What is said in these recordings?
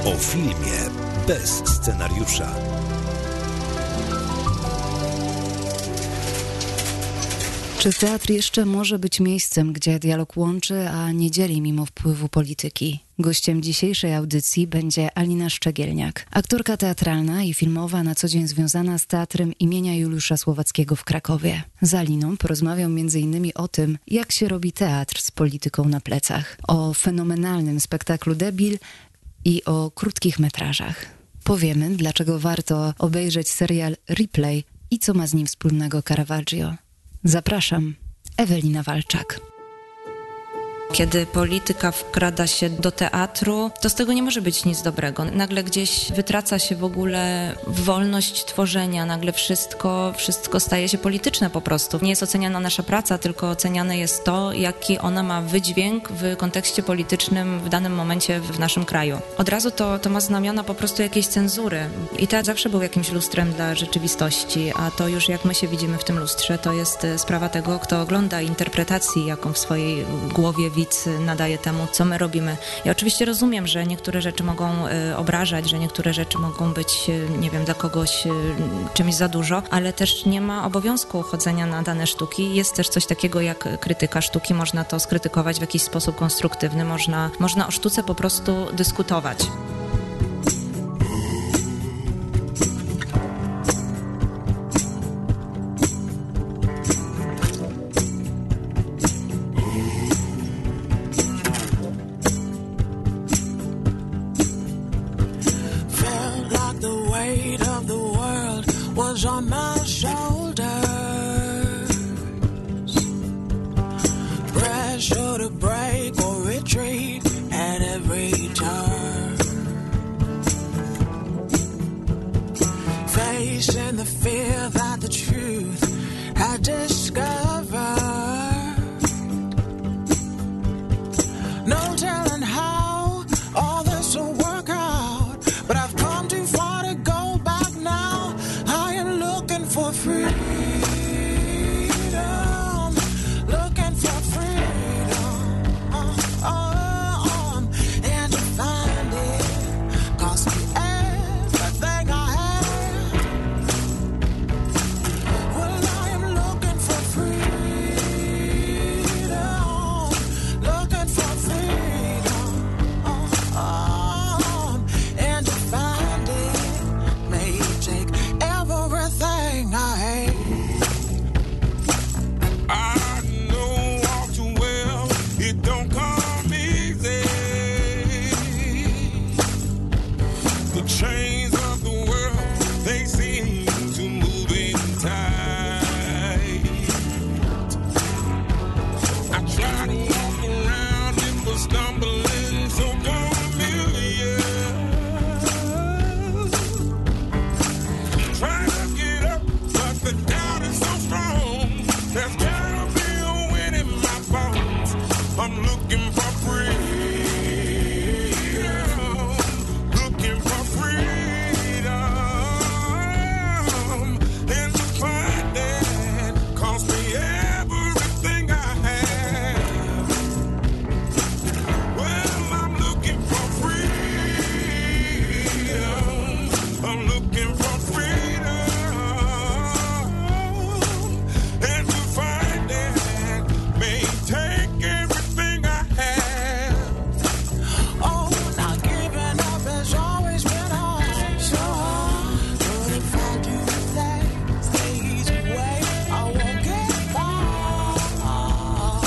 O filmie bez scenariusza. Czy teatr jeszcze może być miejscem, gdzie dialog łączy, a nie dzieli mimo wpływu polityki? Gościem dzisiejszej audycji będzie Alina Szczegielniak, aktorka teatralna i filmowa, na co dzień związana z teatrem imienia Juliusza Słowackiego w Krakowie. Z Aliną porozmawiam m.in. o tym, jak się robi teatr z polityką na plecach, o fenomenalnym spektaklu Debil i o krótkich metrażach. Powiemy, dlaczego warto obejrzeć serial Replay i co ma z nim wspólnego Caravaggio. Zapraszam, Ewelina Walczak. Kiedy polityka wkrada się do teatru, to z tego nie może być nic dobrego. Nagle gdzieś wytraca się w ogóle wolność tworzenia, nagle wszystko staje się polityczne po prostu. Nie jest oceniana nasza praca, tylko oceniane jest to, jaki ona ma wydźwięk w kontekście politycznym w danym momencie w naszym kraju. Od razu to ma znamiona po prostu jakiejś cenzury. I teatr zawsze był jakimś lustrem dla rzeczywistości, a to już jak my się widzimy w tym lustrze, to jest sprawa tego, kto ogląda, interpretacji, jaką w swojej głowie widz nadaje temu, co my robimy. Ja oczywiście rozumiem, że niektóre rzeczy mogą obrażać, że niektóre rzeczy mogą być, nie wiem, dla kogoś czymś za dużo, ale też nie ma obowiązku chodzenia na dane sztuki. Jest też coś takiego jak krytyka sztuki. Można to skrytykować w jakiś sposób konstruktywny. Można o sztuce po prostu dyskutować. On my shoulders, pressure to break or retreat at every turn, facing the fear that the truth had discovered, no telling how all this will work out, but I've come too far to go back now. For freedom, looking for freedom, and to find it cost me everything I had. Well, I am looking for freedom, looking for freedom, and to find it may take everything I hate. I know all too well it don't come easy. The chains of the world, they seem to move in tight. I try to walk around it, but stumbling so familiar. Trying to get up, but the doubt is so strong. There's gotta be a wind in my bones. I'm looking for freedom, looking for freedom, and to find that cost me everything I have. Well, I'm looking for freedom. I'm looking for freedom. And to find it may take everything I have. Oh, not giving up has always been hard, so hard. But if I do things the easy way, I won't get far.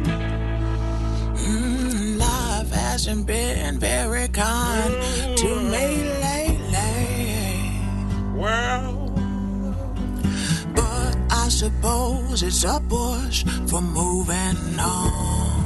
Life hasn't been very kind to me lately. Well, But I suppose it's a push for moving on.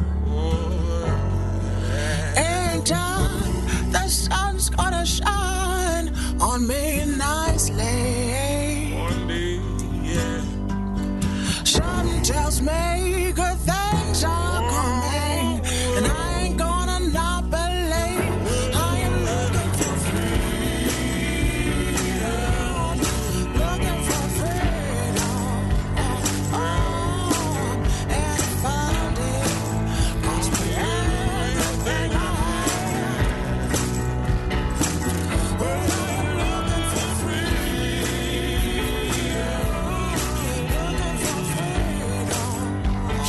In time, the sun's gonna shine on me nicely. one day, yeah. Something tells me good things are coming, and I ain't gonna not believe. I am looking for freedom, looking for freedom, and find it. Cost me everything I have.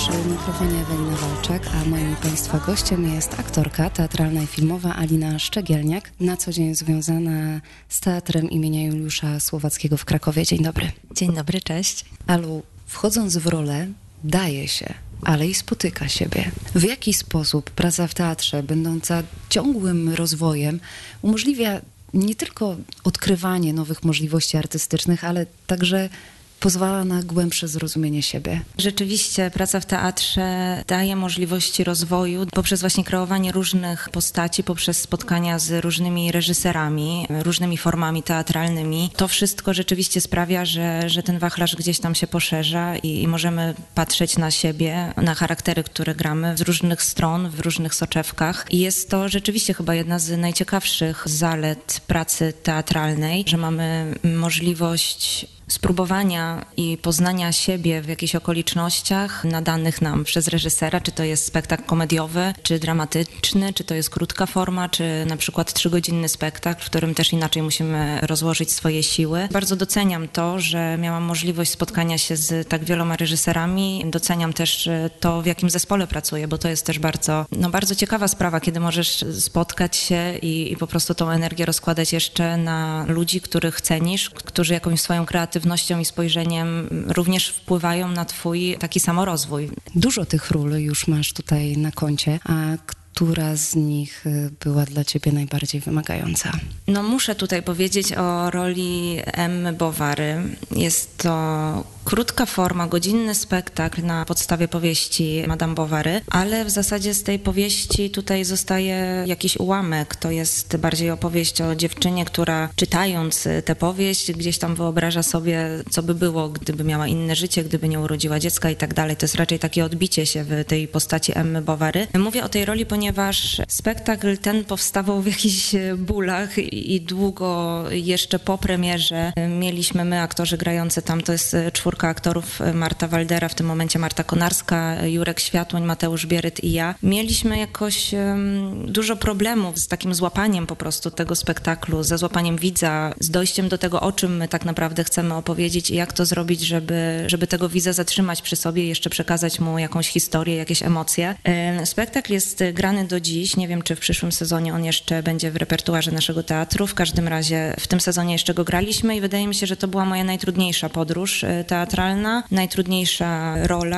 Przy mikrofonie Ewelina Walczak, a moim Państwa gościem jest aktorka teatralna i filmowa Alina Szczegielniak, na co dzień związana z Teatrem imienia Juliusza Słowackiego w Krakowie. Dzień dobry. Dzień dobry, cześć. Alu, wchodząc w rolę, daje się, ale i spotyka siebie. W jaki sposób praca w teatrze, będąca ciągłym rozwojem, umożliwia nie tylko odkrywanie nowych możliwości artystycznych, ale także pozwala na głębsze zrozumienie siebie? Rzeczywiście praca w teatrze daje możliwości rozwoju poprzez właśnie kreowanie różnych postaci, poprzez spotkania z różnymi reżyserami, różnymi formami teatralnymi. To wszystko rzeczywiście sprawia, że ten wachlarz gdzieś tam się poszerza i możemy patrzeć na siebie, na charaktery, które gramy z różnych stron, w różnych soczewkach. I jest to rzeczywiście chyba jedna z najciekawszych zalet pracy teatralnej, że mamy możliwość spróbowania i poznania siebie w jakichś okolicznościach nadanych nam przez reżysera, czy to jest spektakl komediowy, czy dramatyczny, czy to jest krótka forma, czy na przykład 3-godzinny spektakl, w którym też inaczej musimy rozłożyć swoje siły. Bardzo doceniam to, że miałam możliwość spotkania się z tak wieloma reżyserami. Doceniam też to, w jakim zespole pracuję, bo to jest też bardzo ciekawa sprawa, kiedy możesz spotkać się i po prostu tą energię rozkładać jeszcze na ludzi, których cenisz, którzy jakąś swoją kreatywnością i spojrzeniem również wpływają na twój taki samorozwój. Dużo tych ról już masz tutaj na koncie, a która z nich była dla ciebie najbardziej wymagająca? No muszę tutaj powiedzieć o roli Emmy Bovary. Jest to krótka forma, godzinny spektakl na podstawie powieści Madame Bovary, ale w zasadzie z tej powieści tutaj zostaje jakiś ułamek. To jest bardziej opowieść o dziewczynie, która czytając tę powieść gdzieś tam wyobraża sobie, co by było, gdyby miała inne życie, gdyby nie urodziła dziecka i tak dalej. To jest raczej takie odbicie się w tej postaci Emmy Bovary. Mówię o tej roli, ponieważ spektakl ten powstawał w jakichś bólach i długo jeszcze po premierze mieliśmy my, aktorzy grający tam, to jest 4 aktorów, Marta Waldera, w tym momencie Marta Konarska, Jurek Światłoń, Mateusz Bieryt i ja. Mieliśmy jakoś dużo problemów z takim złapaniem po prostu tego spektaklu, ze złapaniem widza, z dojściem do tego, o czym my tak naprawdę chcemy opowiedzieć i jak to zrobić, żeby tego widza zatrzymać przy sobie i jeszcze przekazać mu jakąś historię, jakieś emocje. Spektakl jest grany do dziś. Nie wiem, czy w przyszłym sezonie on jeszcze będzie w repertuarze naszego teatru. W każdym razie w tym sezonie jeszcze go graliśmy i wydaje mi się, że to była moja najtrudniejsza podróż teatralna, najtrudniejsza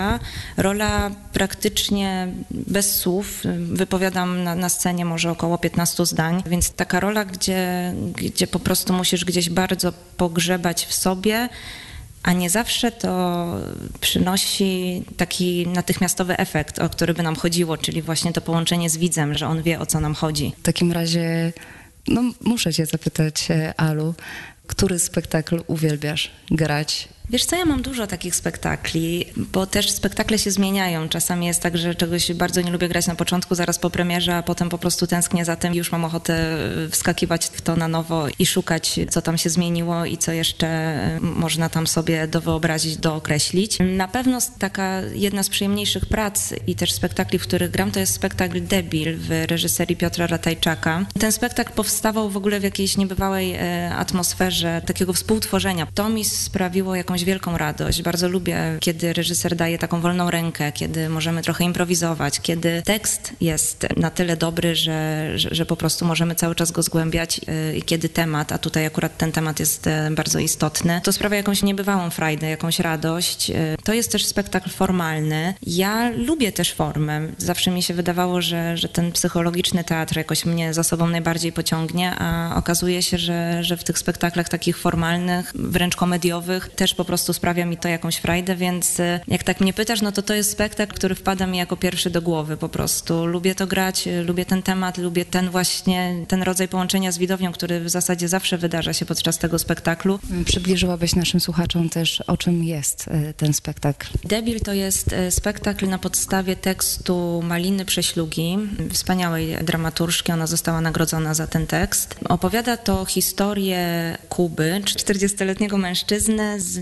rola praktycznie bez słów. Wypowiadam na scenie może około 15 zdań, więc taka rola, gdzie po prostu musisz gdzieś bardzo pogrzebać w sobie, a nie zawsze to przynosi taki natychmiastowy efekt, o który by nam chodziło, czyli właśnie to połączenie z widzem, że on wie, o co nam chodzi. W takim razie, muszę cię zapytać, Alu, który spektakl uwielbiasz grać? Wiesz co, ja mam dużo takich spektakli, bo też spektakle się zmieniają. Czasami jest tak, że czegoś bardzo nie lubię grać na początku, zaraz po premierze, a potem po prostu tęsknię za tym i już mam ochotę wskakiwać w to na nowo i szukać, co tam się zmieniło i co jeszcze można tam sobie dowyobrazić, dookreślić. Na pewno taka jedna z przyjemniejszych prac i też spektakli, w których gram, to jest spektakl Debil w reżyserii Piotra Ratajczaka. Ten spektakl powstawał w ogóle w jakiejś niebywałej atmosferze takiego współtworzenia. To mi sprawiło jakąś wielką radość. Bardzo lubię, kiedy reżyser daje taką wolną rękę, kiedy możemy trochę improwizować, kiedy tekst jest na tyle dobry, że po prostu możemy cały czas go zgłębiać i kiedy temat, a tutaj akurat ten temat jest bardzo istotny, to sprawia jakąś niebywałą frajdę, jakąś radość. To jest też spektakl formalny. Ja lubię też formę. Zawsze mi się wydawało, że ten psychologiczny teatr jakoś mnie za sobą najbardziej pociągnie, a okazuje się, że w tych spektaklach takich formalnych, wręcz komediowych, też po prostu sprawia mi to jakąś frajdę, więc jak tak mnie pytasz, no to jest spektakl, który wpada mi jako pierwszy do głowy po prostu. Lubię to grać, lubię ten temat, lubię ten rodzaj połączenia z widownią, który w zasadzie zawsze wydarza się podczas tego spektaklu. Przybliżyłabyś naszym słuchaczom też, o czym jest ten spektakl? Debil to jest spektakl na podstawie tekstu Maliny Prześlugi, wspaniałej dramaturżki, ona została nagrodzona za ten tekst. Opowiada to historię Kuby, 40-letniego mężczyzny z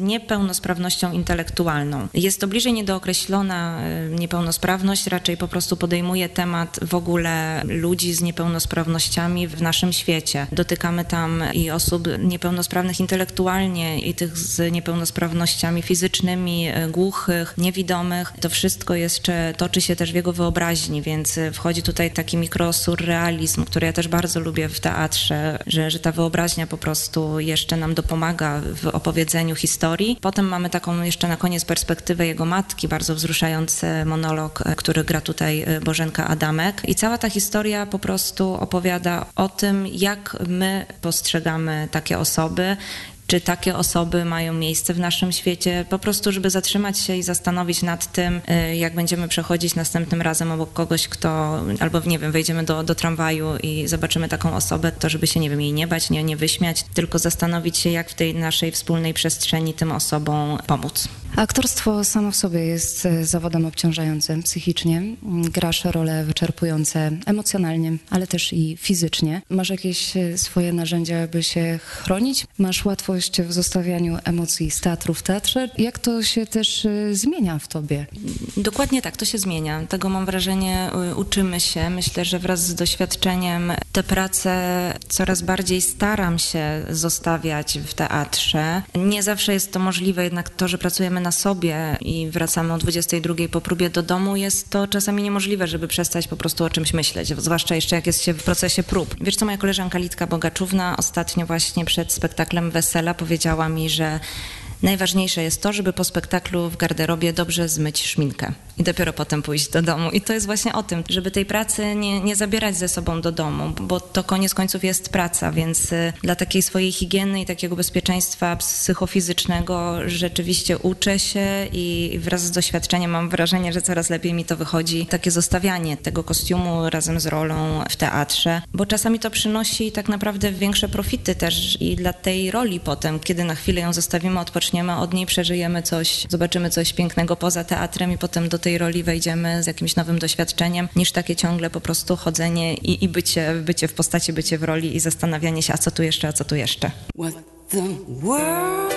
niepełnosprawnością intelektualną. Jest to bliżej niedookreślona niepełnosprawność, raczej po prostu podejmuje temat w ogóle ludzi z niepełnosprawnościami w naszym świecie. Dotykamy tam i osób niepełnosprawnych intelektualnie, i tych z niepełnosprawnościami fizycznymi, głuchych, niewidomych. To wszystko jeszcze toczy się też w jego wyobraźni, więc wchodzi tutaj taki mikrosurrealizm, który ja też bardzo lubię w teatrze, że ta wyobraźnia po prostu jeszcze nam dopomaga w opowiedzeniu historii. Potem mamy taką jeszcze na koniec perspektywę jego matki, bardzo wzruszający monolog, który gra tutaj Bożenka Adamek. I cała ta historia po prostu opowiada o tym, jak my postrzegamy takie osoby, czy takie osoby mają miejsce w naszym świecie, po prostu, żeby zatrzymać się i zastanowić nad tym, jak będziemy przechodzić następnym razem obok kogoś, kto, albo nie wiem, wejdziemy do tramwaju i zobaczymy taką osobę, to żeby się, nie wiem, jej nie bać, nie wyśmiać, tylko zastanowić się, jak w tej naszej wspólnej przestrzeni tym osobom pomóc. Aktorstwo samo w sobie jest zawodem obciążającym psychicznie. Grasz role wyczerpujące emocjonalnie, ale też i fizycznie. Masz jakieś swoje narzędzia, by się chronić? Masz łatwość w zostawianiu emocji z teatru w teatrze? Jak to się też zmienia w tobie? Dokładnie tak, to się zmienia. Tego mam wrażenie, uczymy się. Myślę, że wraz z doświadczeniem te prace coraz bardziej staram się zostawiać w teatrze. Nie zawsze jest to możliwe, jednak to, że pracujemy na sobie i wracamy o 22:00 po próbie do domu, jest to czasami niemożliwe, żeby przestać po prostu o czymś myśleć, zwłaszcza jeszcze jak jest się w procesie prób. Wiesz co, moja koleżanka Litka Bogaczówna ostatnio właśnie przed spektaklem Wesela powiedziała mi, że najważniejsze jest to, żeby po spektaklu w garderobie dobrze zmyć szminkę i dopiero potem pójść do domu. I to jest właśnie o tym, żeby tej pracy nie zabierać ze sobą do domu, bo to koniec końców jest praca, więc dla takiej swojej higieny i takiego bezpieczeństwa psychofizycznego rzeczywiście uczę się i wraz z doświadczeniem mam wrażenie, że coraz lepiej mi to wychodzi. Takie zostawianie tego kostiumu razem z rolą w teatrze, bo czasami to przynosi tak naprawdę większe profity też i dla tej roli potem, kiedy na chwilę ją zostawimy, odpoczniemy od niej, przeżyjemy coś, zobaczymy coś pięknego poza teatrem i potem do tej roli wejdziemy z jakimś nowym doświadczeniem, niż takie ciągle po prostu chodzenie i bycie w postaci, bycie w roli i zastanawianie się, a co tu jeszcze. What the world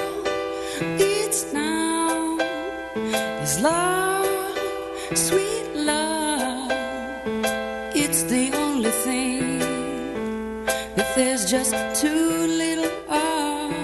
needs now is love, sweet love. It's the only thing that there's just too little of.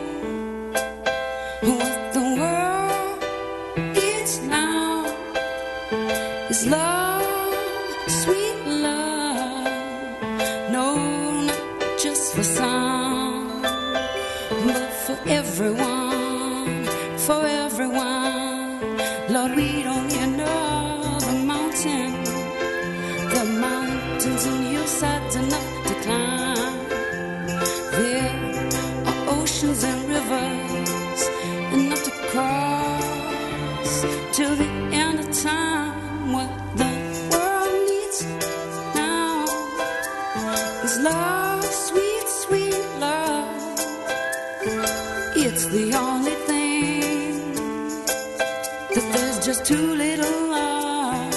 What the world needs now is love, sweet love. No, not just for some, but for everyone, for everyone. Lord, we don't need another mountain. The mountains and hillsides enough to climb. There are oceans and rivers enough to cross till the end of time. What the world needs now is love, sweet, sweet love. It's the only thing that there's just too little of.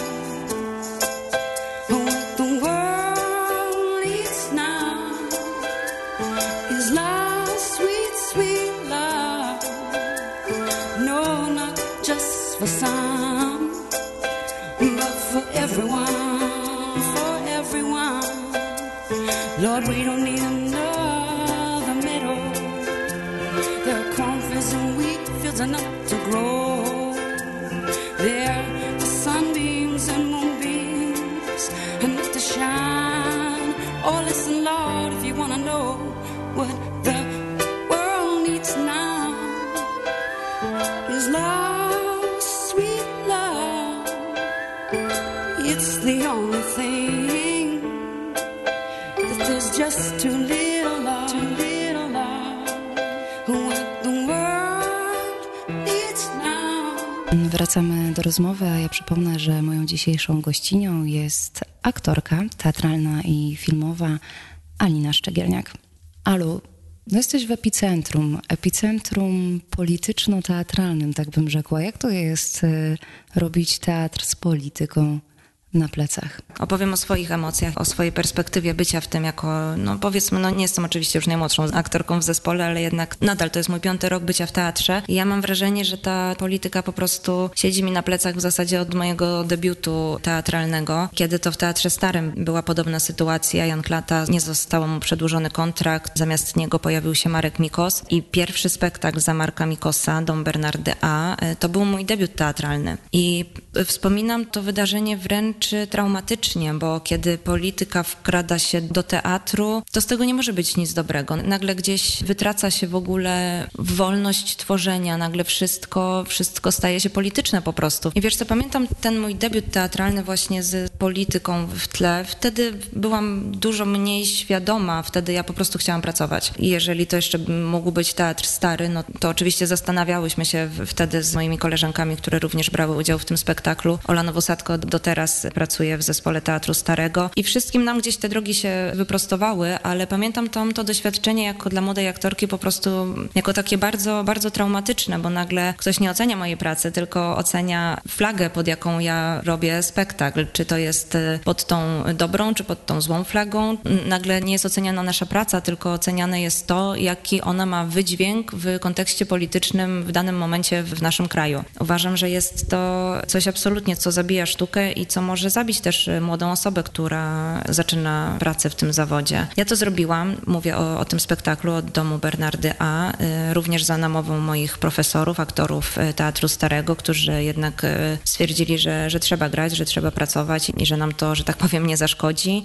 What the world needs now is love, sweet, sweet love. No, not just for some, but for everyone, for everyone. Lord, we don't need another meadow. There are cornfields and wheat fields enough to grow. There are sunbeams and moonbeams enough to shine. Oh, listen, Lord, if you want to know what the world needs now is love, sweet love. It's the only thing that there's just too little of, too little of. What the world needs now. Wracamy do rozmowy, a ja przypomnę, że moją dzisiejszą gościnią jest aktorka teatralna i filmowa Alina Szczegielniak. Alu, no jesteś w epicentrum polityczno-teatralnym, tak bym rzekła. Jak to jest robić teatr z polityką na plecach? Opowiem o swoich emocjach, o swojej perspektywie bycia w tym jako, powiedzmy, nie jestem oczywiście już najmłodszą aktorką w zespole, ale jednak nadal to jest mój 5. rok bycia w teatrze i ja mam wrażenie, że ta polityka po prostu siedzi mi na plecach w zasadzie od mojego debiutu teatralnego, kiedy to w Teatrze Starym była podobna sytuacja. Jan Klata, nie został mu przedłużony kontrakt, zamiast niego pojawił się Marek Mikos i pierwszy spektakl za Marka Mikosa, Dom Bernardy A, to był mój debiut teatralny. I wspominam to wydarzenie wręcz traumatycznie, bo kiedy polityka wkrada się do teatru, to z tego nie może być nic dobrego. Nagle gdzieś wytraca się w ogóle wolność tworzenia, nagle wszystko staje się polityczne po prostu. I wiesz co, pamiętam ten mój debiut teatralny właśnie z polityką w tle. Wtedy byłam dużo mniej świadoma, wtedy ja po prostu chciałam pracować. I jeżeli to jeszcze mógł być Teatr Stary, to oczywiście zastanawiałyśmy się wtedy z moimi koleżankami, które również brały udział w tym spektaklu. Ola Nowosadko do teraz pracuje w zespole Teatru Starego i wszystkim nam gdzieś te drogi się wyprostowały, ale pamiętam to doświadczenie jako dla młodej aktorki po prostu jako takie bardzo, bardzo traumatyczne, bo nagle ktoś nie ocenia mojej pracy, tylko ocenia flagę, pod jaką ja robię spektakl. Czy to jest pod tą dobrą, czy pod tą złą flagą. Nagle nie jest oceniana nasza praca, tylko oceniane jest to, jaki ona ma wydźwięk w kontekście politycznym w danym momencie w naszym kraju. Uważam, że jest to coś absolutnie, co zabija sztukę i co może zabić też młodą osobę, która zaczyna pracę w tym zawodzie. Ja to zrobiłam, mówię o tym spektaklu od Domu Bernardy A, również za namową moich profesorów, aktorów Teatru Starego, którzy jednak stwierdzili, że trzeba grać, że trzeba pracować i że nam to, że tak powiem, nie zaszkodzi.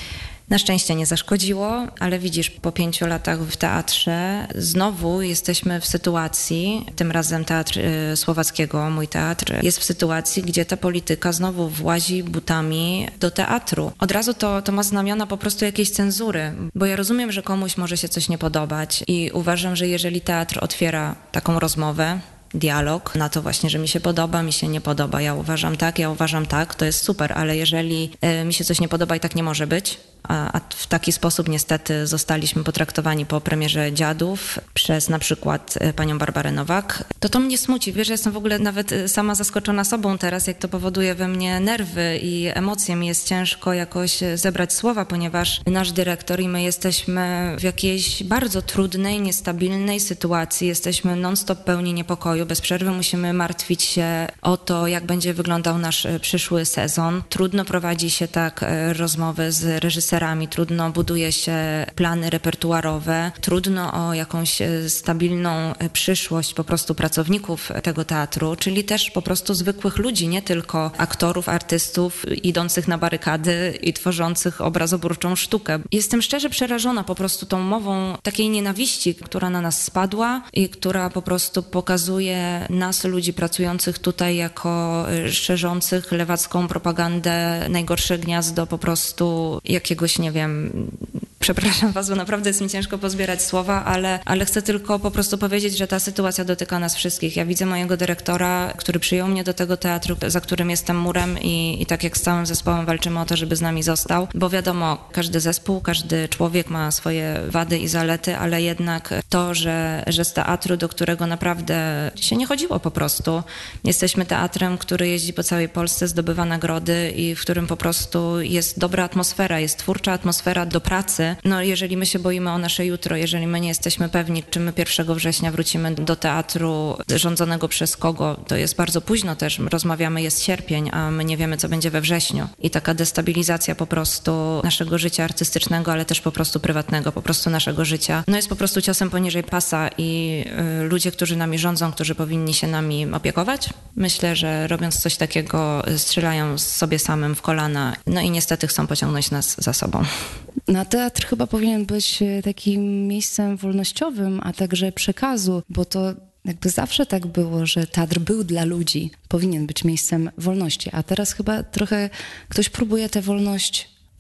Na szczęście nie zaszkodziło, ale widzisz, po 5 latach w teatrze znowu jesteśmy w sytuacji, tym razem Teatr Słowackiego, mój teatr, jest w sytuacji, gdzie ta polityka znowu włazi butami do teatru. Od razu to ma znamiona po prostu jakiejś cenzury, bo ja rozumiem, że komuś może się coś nie podobać i uważam, że jeżeli teatr otwiera taką rozmowę, dialog na to właśnie, że mi się podoba, mi się nie podoba, ja uważam tak, to jest super, ale jeżeli mi się coś nie podoba i tak nie może być, a w taki sposób niestety zostaliśmy potraktowani po premierze Dziadów przez na przykład panią Barbarę Nowak, to mnie smuci. Wiesz, ja jestem w ogóle nawet sama zaskoczona sobą teraz, jak to powoduje we mnie nerwy i emocje. Mi jest ciężko jakoś zebrać słowa, ponieważ nasz dyrektor i my jesteśmy w jakiejś bardzo trudnej, niestabilnej sytuacji. Jesteśmy non-stop pełni niepokoju. Bez przerwy musimy martwić się o to, jak będzie wyglądał nasz przyszły sezon. Trudno prowadzi się tak rozmowy z reżyserami, trudno buduje się plany repertuarowe, trudno o jakąś stabilną przyszłość po prostu pracowników tego teatru, czyli też po prostu zwykłych ludzi, nie tylko aktorów, artystów idących na barykady i tworzących obrazoburczą sztukę. Jestem szczerze przerażona po prostu tą mową takiej nienawiści, która na nas spadła i która po prostu pokazuje nas, ludzi pracujących tutaj, jako szerzących lewacką propagandę, najgorsze gniazdo po prostu jakiegoś, nie wiem, przepraszam was, bo naprawdę jest mi ciężko pozbierać słowa, ale chcę tylko po prostu powiedzieć, że ta sytuacja dotyka nas wszystkich. Ja widzę mojego dyrektora, który przyjął mnie do tego teatru, za którym jestem murem i tak jak z całym zespołem walczymy o to, żeby z nami został, bo wiadomo, każdy zespół, każdy człowiek ma swoje wady i zalety, ale jednak to, że z teatru, do którego naprawdę się nie chodziło po prostu. Jesteśmy teatrem, który jeździ po całej Polsce, zdobywa nagrody i w którym po prostu jest dobra atmosfera, jest twórcza atmosfera do pracy. No jeżeli my się boimy o nasze jutro, jeżeli my nie jesteśmy pewni, czy my 1 września wrócimy do teatru rządzonego przez kogo, to jest bardzo późno też. Rozmawiamy, jest sierpień, a my nie wiemy, co będzie we wrześniu. I taka destabilizacja po prostu naszego życia artystycznego, ale też po prostu prywatnego, po prostu naszego życia, no jest po prostu ciosem poniżej pasa i ludzie, którzy nami rządzą, którzy powinni się nami opiekować, myślę, że robiąc coś takiego strzelają sobie samym w kolana, no i niestety chcą pociągnąć nas za sobą. Na teatr chyba powinien być takim miejscem wolnościowym, a także przekazu, bo to jakby zawsze tak było, że teatr był dla ludzi, powinien być miejscem wolności, a teraz chyba trochę ktoś próbuje tę wolność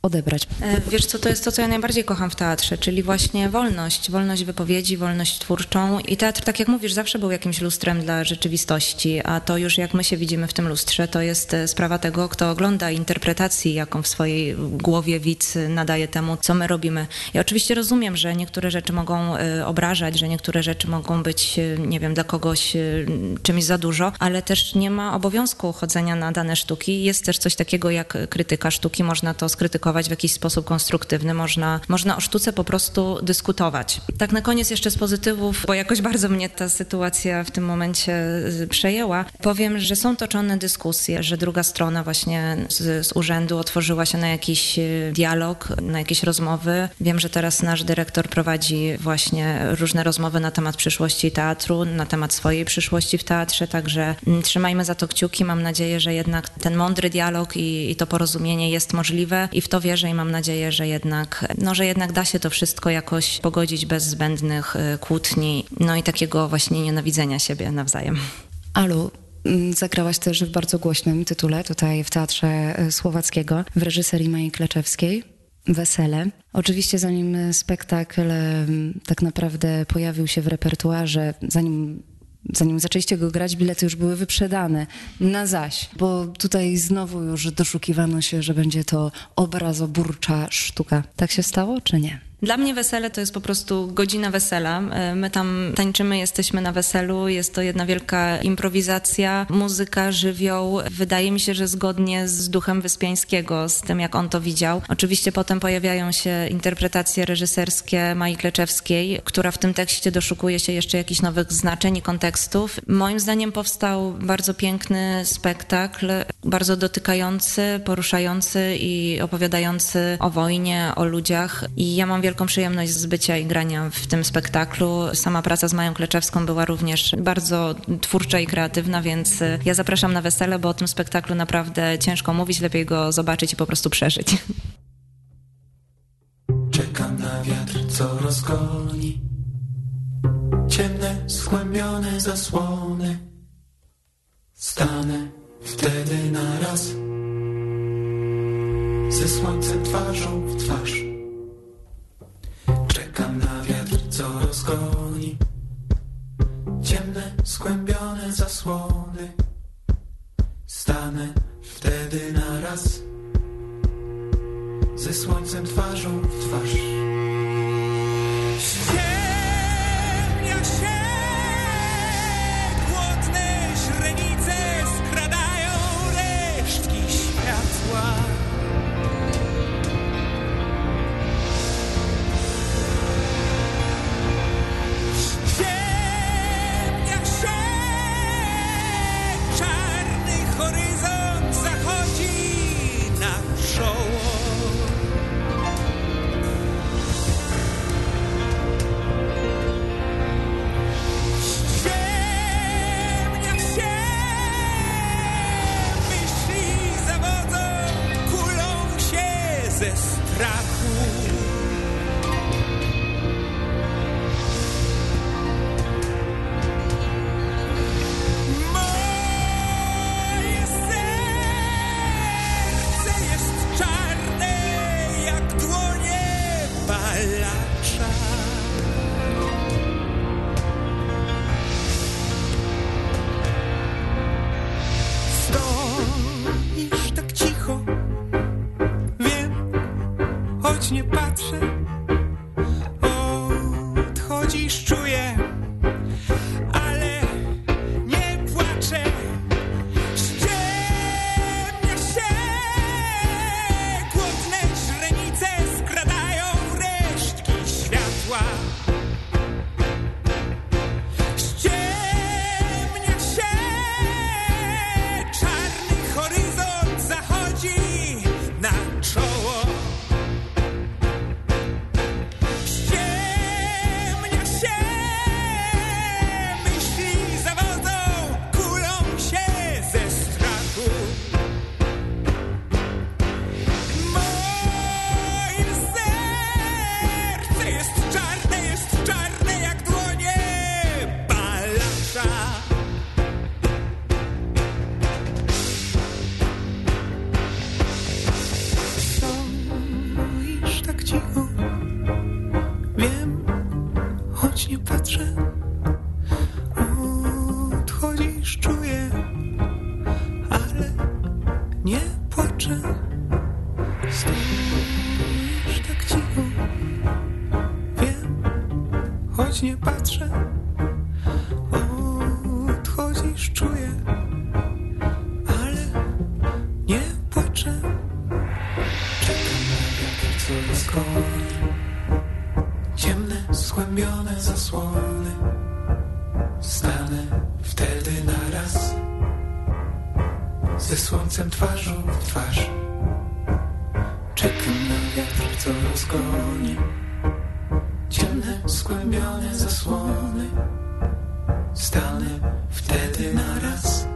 odebrać? Wiesz co, to jest to, co ja najbardziej kocham w teatrze, czyli właśnie wolność wypowiedzi, wolność twórczą. I teatr, tak jak mówisz, zawsze był jakimś lustrem dla rzeczywistości, a to już jak my się widzimy w tym lustrze, to jest sprawa tego, kto ogląda, interpretacji, jaką w swojej głowie widz nadaje temu, co my robimy. Ja oczywiście rozumiem, że niektóre rzeczy mogą obrażać, że niektóre rzeczy mogą być, nie wiem, dla kogoś czymś za dużo, ale też nie ma obowiązku chodzenia na dane sztuki. Jest też coś takiego jak krytyka sztuki, można to skrytykować w jakiś sposób konstruktywny, można o sztuce po prostu dyskutować. Tak na koniec jeszcze z pozytywów, bo jakoś bardzo mnie ta sytuacja w tym momencie przejęła. Powiem, że są toczone dyskusje, że druga strona właśnie z urzędu otworzyła się na jakiś dialog, na jakieś rozmowy. Wiem, że teraz nasz dyrektor prowadzi właśnie różne rozmowy na temat przyszłości teatru, na temat swojej przyszłości w teatrze, także trzymajmy za to kciuki. Mam nadzieję, że jednak ten mądry dialog i to porozumienie jest możliwe i w to wierzę i mam nadzieję, że jednak da się to wszystko jakoś pogodzić bez zbędnych kłótni, no i takiego właśnie nienawidzenia siebie nawzajem. Alu, zagrałaś też w bardzo głośnym tytule tutaj w Teatrze Słowackiego w reżyserii Mai Kleczewskiej. Wesele. Oczywiście zanim spektakl tak naprawdę pojawił się w repertuarze, zanim zaczęliście go grać, bilety już były wyprzedane na zaś, bo tutaj znowu już doszukiwano się, że będzie to obrazoburcza sztuka. Tak się stało, czy nie? Dla mnie wesele to jest po prostu godzina wesela. My tam tańczymy, jesteśmy na weselu, jest to jedna wielka improwizacja, muzyka, żywioł. Wydaje mi się, że zgodnie z duchem Wyspiańskiego, z tym jak on to widział. Oczywiście potem pojawiają się interpretacje reżyserskie Mai Kleczewskiej, która w tym tekście doszukuje się jeszcze jakichś nowych znaczeń i kontekstów. Moim zdaniem powstał bardzo piękny spektakl, bardzo dotykający, poruszający i opowiadający o wojnie, o ludziach. I ja mam wielką przyjemność z bycia i grania w tym spektaklu. Sama praca z Mają Kleczewską była również bardzo twórcza i kreatywna, więc ja zapraszam na wesele, bo o tym spektaklu naprawdę ciężko mówić, lepiej go zobaczyć i po prostu przeżyć. Czekam na wiatr, co rozgoni ciemne, skłębione zasłony. Stanę wtedy naraz ze słońcem twarzą w twarz. Czekam na wiatr, co rozgoni ciemne, skłębione zasłony. Stanę wtedy naraz ze słońcem twarzą w twarz. Ściemnia się, głodne źrenice skradają resztki światła. Ściemnia się, czarny horyzont zachodzi na czoło. Ze strachu moje serce jest czarne jak dłonie palacza. Stoisz tak cicho, choć nie patrzę, odchodzisz, czuję, ale nie płaczę. Ściemnia się, głodne źrenice skradają resztki światła. Ściemnia się, czarny horyzont zachodzi na czoło. nie płaczę. Stoisz tak cicho, wiem, choć nie patrzę. Odchodzisz, czuję, ale nie płaczę. Czekam na wiatr, co rozgoni ciemne, skłębione zasłony. Stanę wtedy naraz ze słońcem twarzą w twarz. Czekam na wiatr, co rozgoni ciemne, skłębione zasłony. Stanę wtedy naraz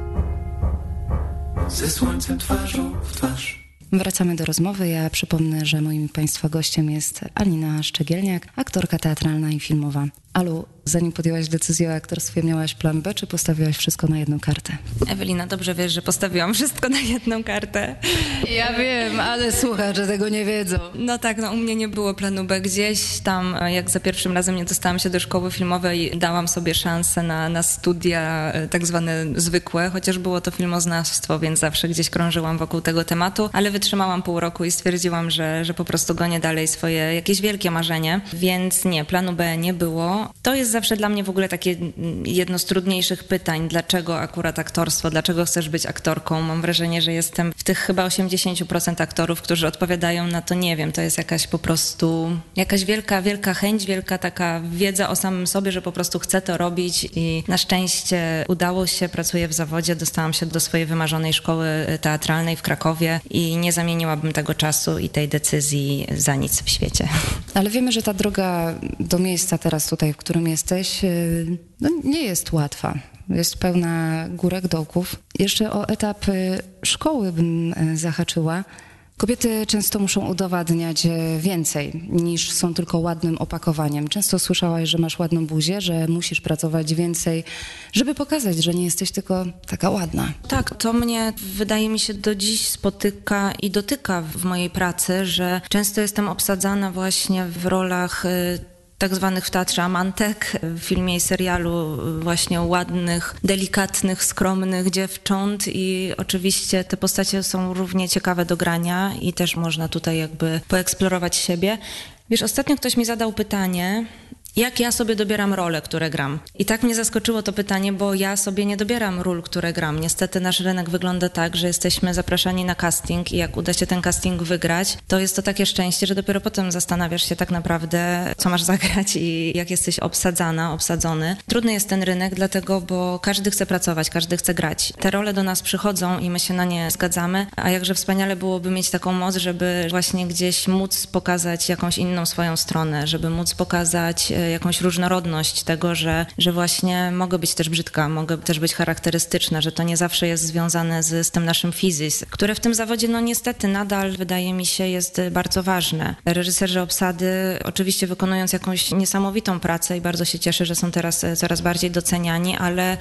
ze słońcem twarzą w twarz. Wracamy do rozmowy. Ja przypomnę, że moim Państwa gościem jest Alina Szczegielniak, aktorka teatralna i filmowa. Alu, zanim podjęłaś decyzję o aktorstwie, miałaś plan B, czy postawiłaś wszystko na jedną kartę? Ewelina, dobrze wiesz, że postawiłam wszystko na jedną kartę. Ja wiem, ale słuchacze tego nie wiedzą. No tak, no u mnie nie było planu B. Gdzieś tam, jak za pierwszym razem nie dostałam się do szkoły filmowej, dałam sobie szansę na studia tak zwane zwykłe, chociaż było to filmoznawstwo, więc zawsze gdzieś krążyłam wokół tego tematu, ale wytrzymałam pół roku i stwierdziłam, że po prostu gonię dalej swoje jakieś wielkie marzenie, więc nie, planu B nie było. To jest zawsze dla mnie w ogóle takie jedno z trudniejszych pytań, dlaczego akurat aktorstwo, dlaczego chcesz być aktorką? Mam wrażenie, że jestem w tych chyba 80% aktorów, którzy odpowiadają na to, nie wiem, to jest jakaś po prostu, jakaś wielka chęć, wielka taka wiedza o samym sobie, że po prostu chcę to robić i na szczęście udało się, pracuję w zawodzie, dostałam się do swojej wymarzonej szkoły teatralnej w Krakowie i nie zamieniłabym tego czasu i tej decyzji za nic w świecie. Ale wiemy, że ta droga do miejsca teraz tutaj, w którym jesteś, no nie jest łatwa. Jest pełna górek, dołków. Jeszcze o etap szkoły bym zahaczyła. Kobiety często muszą udowadniać więcej niż są tylko ładnym opakowaniem. Często słyszałaś, że masz ładną buzię, że musisz pracować więcej, żeby pokazać, że nie jesteś tylko taka ładna. Tak, to mnie wydaje mi się do dziś spotyka i dotyka w mojej pracy, że często jestem obsadzana właśnie w rolach tak zwanych w teatrze amantek, w filmie i serialu właśnie ładnych, delikatnych, skromnych dziewcząt i oczywiście te postacie są równie ciekawe do grania i też można tutaj jakby poeksplorować siebie. Wiesz, ostatnio ktoś mi zadał pytanie, jak ja sobie dobieram role, które gram. I tak mnie zaskoczyło to pytanie, bo ja sobie nie dobieram ról, które gram. Niestety nasz rynek wygląda tak, że jesteśmy zapraszani na casting i jak uda się ten casting wygrać, to jest to takie szczęście, że dopiero potem zastanawiasz się tak naprawdę, co masz zagrać i jak jesteś obsadzony. Trudny jest ten rynek, dlatego, bo każdy chce pracować, każdy chce grać. Te role do nas przychodzą i my się na nie zgadzamy, a jakże wspaniale byłoby mieć taką moc, żeby właśnie gdzieś móc pokazać jakąś inną swoją stronę, żeby móc pokazać jakąś różnorodność tego, że właśnie mogę być też brzydka, mogę też być charakterystyczna, że to nie zawsze jest związane z tym naszym fizis, które w tym zawodzie no niestety nadal wydaje mi się jest bardzo ważne. Reżyserzy obsady oczywiście wykonując jakąś niesamowitą pracę i bardzo się cieszę, że są teraz coraz bardziej doceniani, ale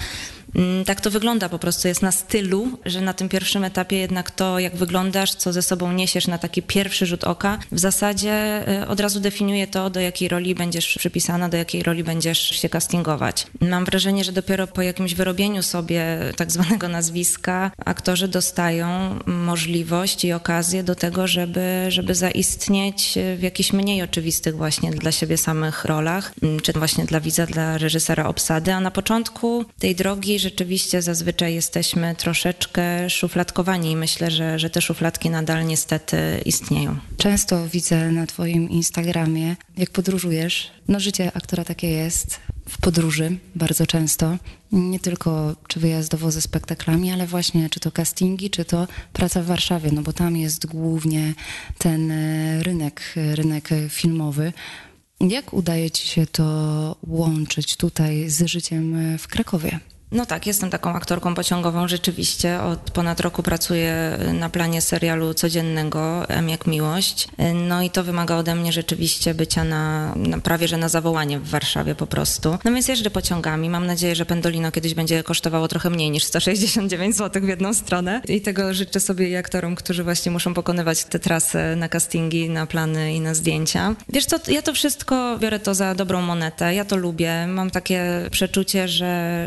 tak to wygląda, po prostu jest na stylu, że na tym pierwszym etapie jednak to, jak wyglądasz, co ze sobą niesiesz na taki pierwszy rzut oka, w zasadzie od razu definiuje to, do jakiej roli będziesz przypisana, do jakiej roli będziesz się castingować. Mam wrażenie, że dopiero po jakimś wyrobieniu sobie tak zwanego nazwiska aktorzy dostają możliwość i okazję do tego, żeby zaistnieć w jakichś mniej oczywistych właśnie dla siebie samych rolach, czy właśnie dla widza, dla reżysera obsady, a na początku tej drogi rzeczywiście zazwyczaj jesteśmy troszeczkę szufladkowani i myślę, że te szufladki nadal niestety istnieją. Często widzę na twoim Instagramie, jak podróżujesz. No życie aktora takie jest, w podróży bardzo często. Nie tylko czy wyjazdowo ze spektaklami, ale właśnie czy to castingi, czy to praca w Warszawie, no bo tam jest głównie ten rynek filmowy. Jak udaje ci się to łączyć tutaj z życiem w Krakowie? No tak, jestem taką aktorką pociągową rzeczywiście. Od ponad roku pracuję na planie serialu codziennego M jak miłość. No i to wymaga ode mnie rzeczywiście bycia na prawie że na zawołanie w Warszawie po prostu. No więc jeżdżę pociągami. Mam nadzieję, że Pendolino kiedyś będzie kosztowało trochę mniej niż 169 zł w jedną stronę. I tego życzę sobie i aktorom, którzy właśnie muszą pokonywać te trasy na castingi, na plany i na zdjęcia. Wiesz co, ja to wszystko biorę to za dobrą monetę. Ja to lubię. Mam takie przeczucie, że trzeba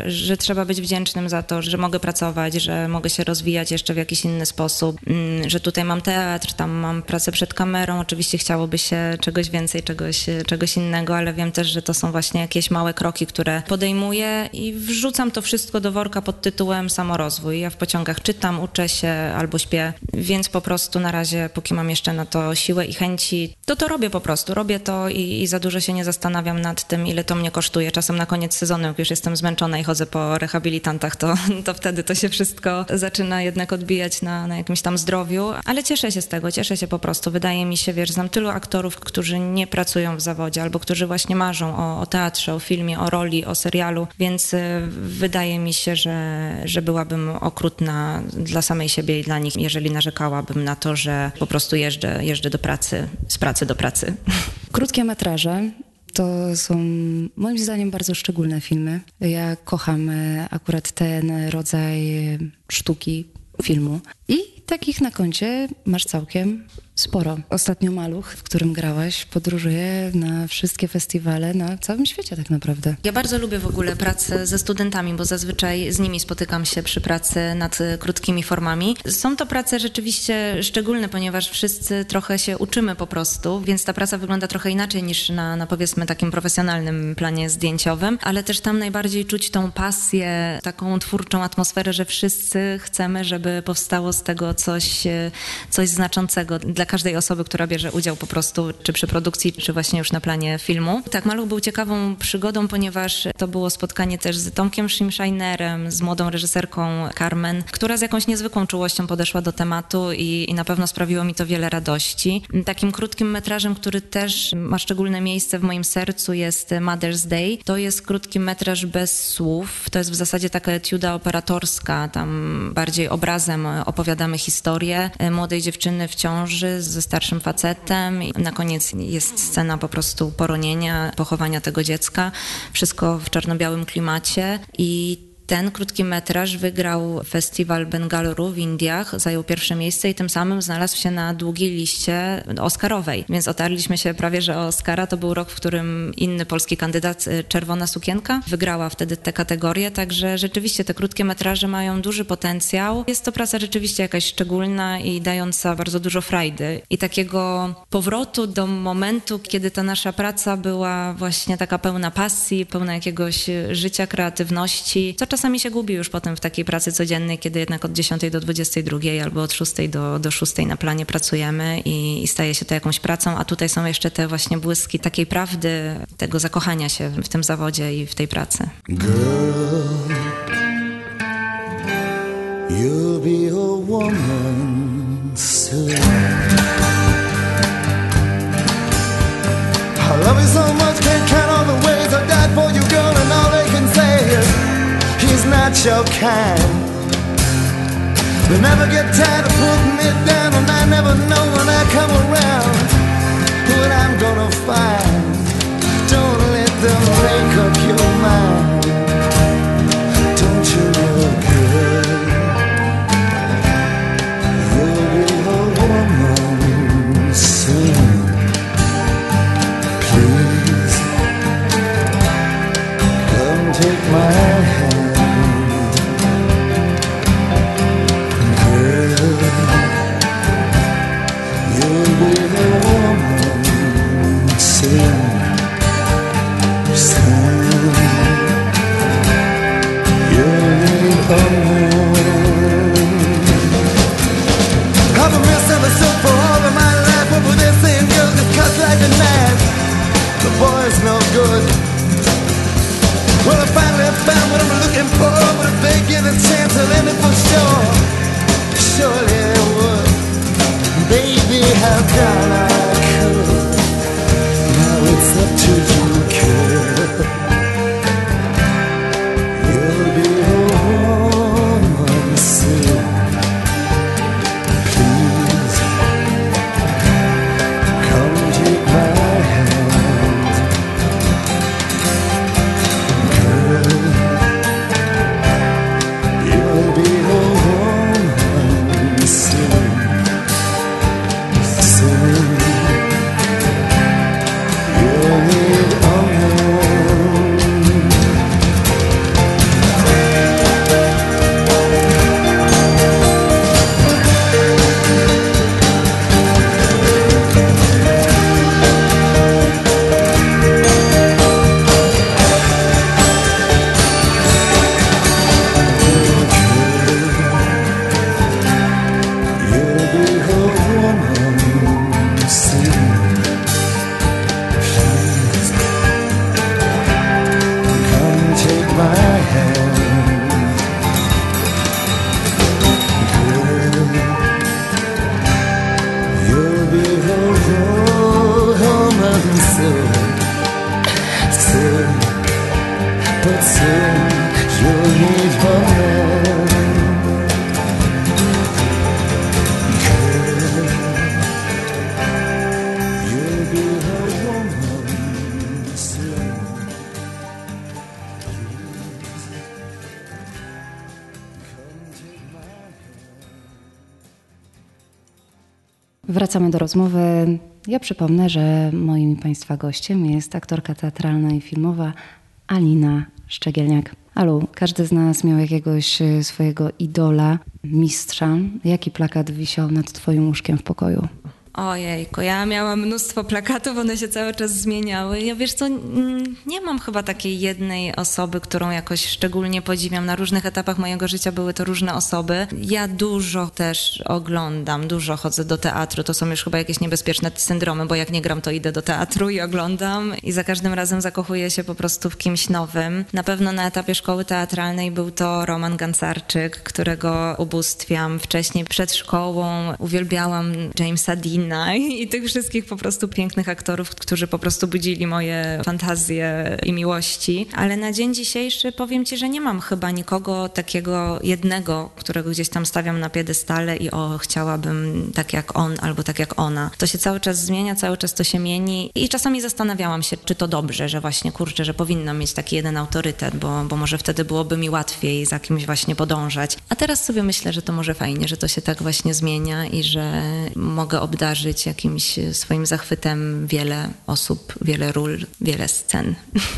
trzeba być wdzięcznym za to, że mogę pracować, że mogę się rozwijać jeszcze w jakiś inny sposób, że tutaj mam teatr, tam mam pracę przed kamerą. Oczywiście chciałoby się czegoś więcej, czegoś innego, ale wiem też, że to są właśnie jakieś małe kroki, które podejmuję i wrzucam to wszystko do worka pod tytułem samorozwój. Ja w pociągach czytam, uczę się albo śpię, więc po prostu na razie, póki mam jeszcze na to siłę i chęci, to robię po prostu. Robię to i za dużo się nie zastanawiam nad tym, ile to mnie kosztuje. Czasem na koniec sezonu, jak już jestem zmęczona i chodzę po rehabilitantach, to wtedy to się wszystko zaczyna jednak odbijać na jakimś tam zdrowiu, ale cieszę się z tego, cieszę się po prostu. Wydaje mi się, znam tylu aktorów, którzy nie pracują w zawodzie albo którzy właśnie marzą o teatrze, o filmie, o roli, o serialu, więc wydaje mi się, że byłabym okrutna dla samej siebie i dla nich, jeżeli narzekałabym na to, że po prostu jeżdżę do pracy, z pracy do pracy. Krótkie metraże to są moim zdaniem bardzo szczególne filmy. Ja kocham akurat ten rodzaj sztuki, filmu i takich na koncie masz całkiem sporo. Ostatnio Maluch, w którym grałaś, podróżuje na wszystkie festiwale na całym świecie tak naprawdę. Ja bardzo lubię w ogóle pracę ze studentami, bo zazwyczaj z nimi spotykam się przy pracy nad krótkimi formami. Są to prace rzeczywiście szczególne, ponieważ wszyscy trochę się uczymy po prostu, więc ta praca wygląda trochę inaczej niż na powiedzmy takim profesjonalnym planie zdjęciowym, ale też tam najbardziej czuć tą pasję, taką twórczą atmosferę, że wszyscy chcemy, żeby powstało z tego coś znaczącego dla każdej osoby, która bierze udział po prostu, czy przy produkcji, czy właśnie już na planie filmu. Tak, Maluch był ciekawą przygodą, ponieważ to było spotkanie też z Tomkiem Schimscheinerem, z młodą reżyserką Carmen, która z jakąś niezwykłą czułością podeszła do tematu i na pewno sprawiło mi to wiele radości. Takim krótkim metrażem, który też ma szczególne miejsce w moim sercu, jest Mother's Day. To jest krótki metraż bez słów. To jest w zasadzie taka etiuda operatorska, tam bardziej obrazem opowiadamy historię młodej dziewczyny w ciąży ze starszym facetem i na koniec jest scena po prostu poronienia, pochowania tego dziecka. Wszystko w czarno-białym klimacie i ten krótki metraż wygrał festiwal Bengaluru w Indiach, zajął pierwsze miejsce i tym samym znalazł się na długiej liście oscarowej. Więc otarliśmy się prawie, że o Oscara. To był rok, w którym inny polski kandydat, Czerwona sukienka, wygrała wtedy tę kategorię. Także rzeczywiście te krótkie metraże mają duży potencjał. Jest to praca rzeczywiście jakaś szczególna i dająca bardzo dużo frajdy. I takiego powrotu do momentu, kiedy ta nasza praca była właśnie taka pełna pasji, pełna jakiegoś życia, kreatywności, co czasami się gubi już potem w takiej pracy codziennej, kiedy jednak od 10 do 22 albo od 6 do 6 na planie pracujemy i staje się to jakąś pracą, a tutaj są jeszcze te właśnie błyski takiej prawdy, tego zakochania się w tym zawodzie i w tej pracy. Girl, you'll be a woman soon. I love you so much, can't count all the ways I died for you, girl, and all they can say is he's not your kind. They never get tired of putting me down, and I never know when I come around what I'm gonna find. Don't let them make up your mind. Don't you know, girl, you'll be a woman soon. Please, come take my hand. Boy's no good. Well, I finally found what I'm looking for, but if they give a chance, I'll end it for sure. Surely they would. Baby, how can I could? Now it's up to you, kid. You'll be a woman soon. Please, come take my hand. Soon. Wracamy do rozmowy. Ja przypomnę, że moim Państwa gościem jest aktorka teatralna i filmowa Alina Szczegielniak. Alu, każdy z nas miał jakiegoś swojego idola, mistrza. Jaki plakat wisiał nad Twoim łóżkiem w pokoju? Ojejku, ja miałam mnóstwo plakatów, one się cały czas zmieniały. Ja wiesz co, nie mam chyba takiej jednej osoby, którą jakoś szczególnie podziwiam. Na różnych etapach mojego życia były to różne osoby. Ja dużo też oglądam, dużo chodzę do teatru. To są już chyba jakieś niebezpieczne syndromy, bo jak nie gram, to idę do teatru i oglądam i za każdym razem zakochuję się po prostu w kimś nowym. Na pewno na etapie szkoły teatralnej był to Roman Gancarczyk, którego ubóstwiam. Wcześniej przed szkołą uwielbiałam Jamesa Deana i tych wszystkich po prostu pięknych aktorów, którzy po prostu budzili moje fantazje i miłości. Ale na dzień dzisiejszy powiem Ci, że nie mam chyba nikogo takiego jednego, którego gdzieś tam stawiam na piedestale i chciałabym tak jak on albo tak jak ona. To się cały czas zmienia, cały czas to się mieni i czasami zastanawiałam się, czy to dobrze, że właśnie kurczę, że powinnam mieć taki jeden autorytet, bo może wtedy byłoby mi łatwiej za kimś właśnie podążać. A teraz sobie myślę, że to może fajnie, że to się tak właśnie zmienia i że mogę obdarzyć jakimś swoim zachwytem wiele osób, wiele ról, wiele scen.